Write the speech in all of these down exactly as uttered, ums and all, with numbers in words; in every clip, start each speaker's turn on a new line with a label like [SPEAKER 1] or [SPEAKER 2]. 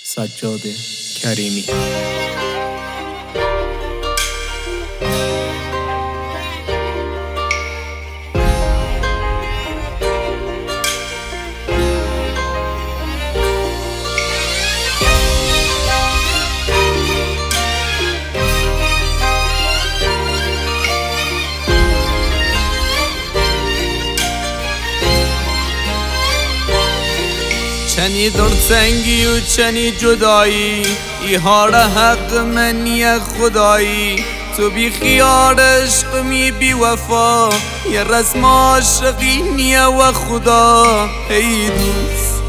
[SPEAKER 1] سجاد کریمی.
[SPEAKER 2] چنی دلتنگی و چنی جدایی، ای حال حق منی خدایی. تو بی خیال عشق می بی وفا، یه رسم عاشقی نیه و خدا. ای دوست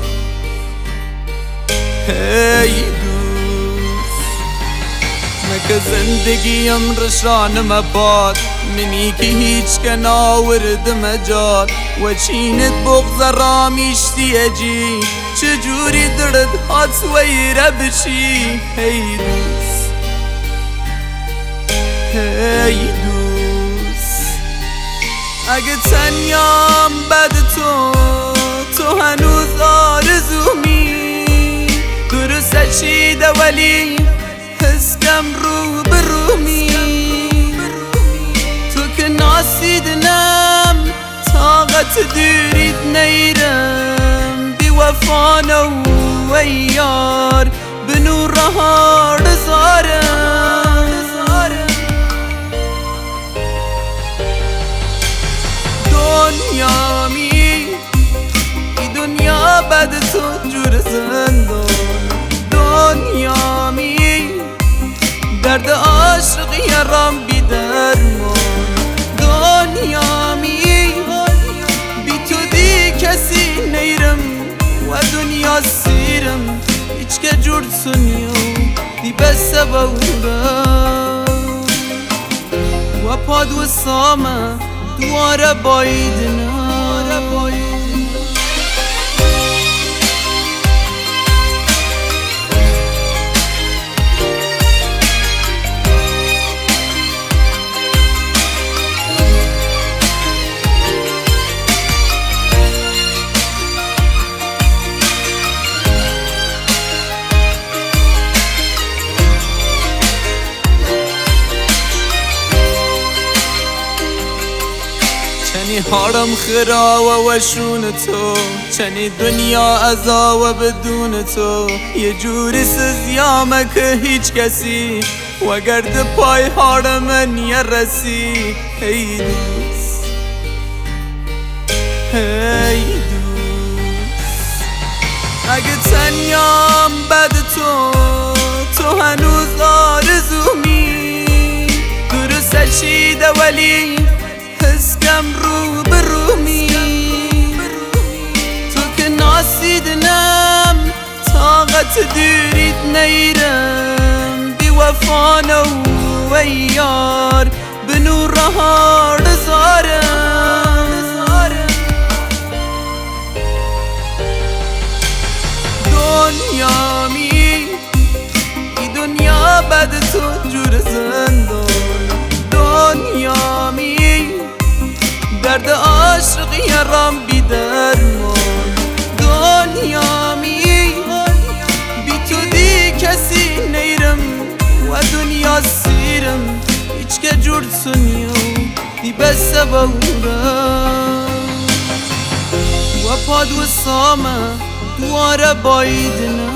[SPEAKER 2] ای دوست، مگه زندگیم رشان مباد، منی که هیچ که ناورد مجاد. و چینت بغض رامیشتی اجی، چجوری درد هات ویره بشی. ای دوست ای دوست، اگه تنیام بد تو تو هنوز آرزومی. درست چیده ولی حسکم رو برومی. تو که ناسیدنم طاقت دیرید نیرم، بی وفانو و یار به نورها رزارم. دنیا می ای دنیا بد تو جور زندان. دنیا می درد عاشقی رام بی درمان. دنیا می بی تو دی کسی نیرم و دنیا سیرم. هیچ که جور سنیو دی بسه بورم و پاد و سامه دواره بایدنه. چنی حالم خرابه و شون تو، چنی دنیا عذاب بدون تو. یه جوری سزیامه که هیچ کسی و گرد پای حال من یه رسی. ای دوست ای دوست، اگه تنیام بد تو تو هنوز آرزومی. درست چیده ولی حسکم رو برومی. تو که ناسیدنم طاقت دیرید نیرم، بی وفانو و یار به نورها رزارم. دنیا می ای دنیا بد تو جور زندان. دنیا می درد عاشقی رام بی درمان. دنیا می بی تو دی کسی نیرم و دنیا سیرم. هیچ که جور سنیو دی بسه بورم و پاد و سامه دواره بایدنه.